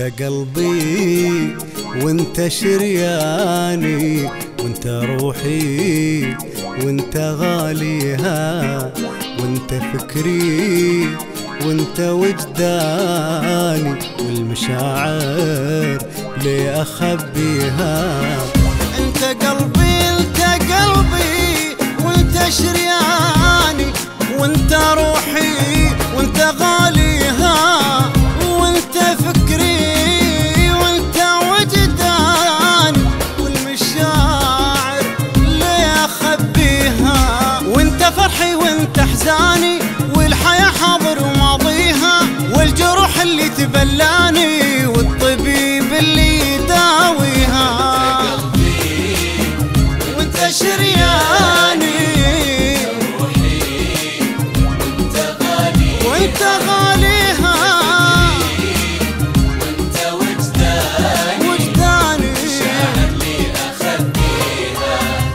قلبي وانت شرياني، وانت روحي وانت غاليها، وانت فكري وانت وجداني، والمشاعر ليه اخبيها؟ انت قلبي وانت شرياني، وانت روحي وانت غاليها، وانت فكري وانت وجداني، والمشاعر ليه اخبيها؟ وانت فرحي وانت احزاني، والحياة حاضر وماضيها، والجروح اللي تبلاني، والطبيب اللي يداويها. وانت شرياني وانت غاليها، وانت وجداني مشاعر لي اخبيها.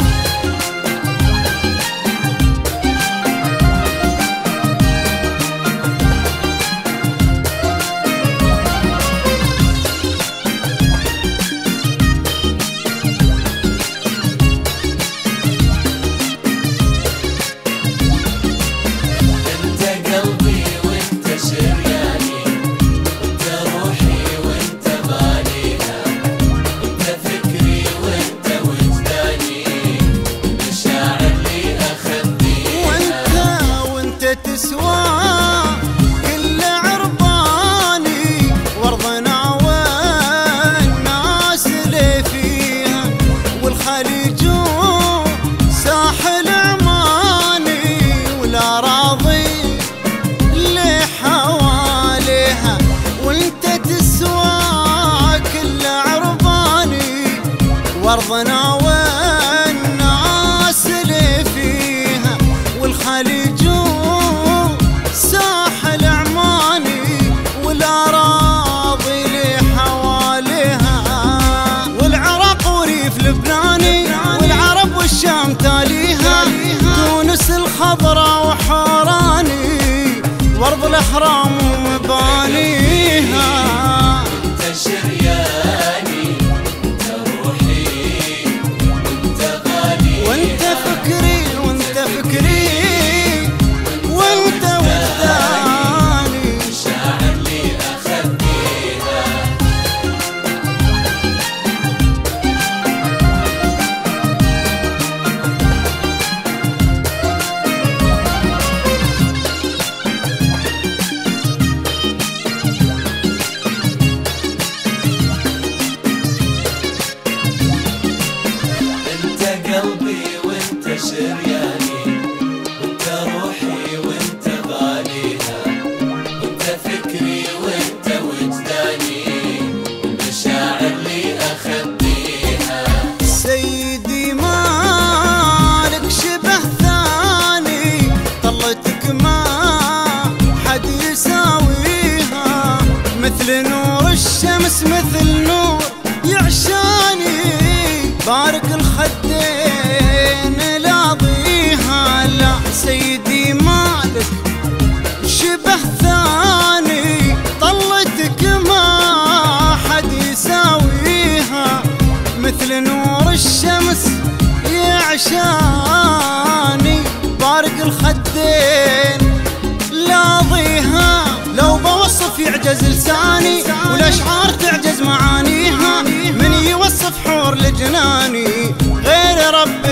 تسوى كل عرباني وارضنا والناس اللي فيها، والخليج ساحل عماني، والاراضي اللي حواليها. وانت تسوى كل عرباني وارضنا والناس اللي فيها، والخليج ساحل عماني، والاراضي اللي حواليها، والعراق وريف لبناني، والعرب والشام تاليها، تونس الخضراء وحوراني، وارض الاحرام ومبانيها. انت شرياني وانت روحي وانت غالي، وانت فكري وانت فكري وانت وجداني، مشاعر لي اخبيها. انت قلبي وانت شرياني، وانت روحي وانت غاليها، وانت فكري وانت وجداني، المشاعر لي اخبيها. سيدي مالك شبه ثاني، طلتك ما حد يساويها، مثل نور الشمس مثل نور يعشاني، بارك الخدين لاضيها. لا سيدي مالك شبه ثاني، طلتك ما حد يساويها، مثل نور الشمس يعشاني، بارك الخدين لاضيها. لو بوصف يعجز لساني، والاشعار تعجز معانيها، من يوصف حور لجناني غير رب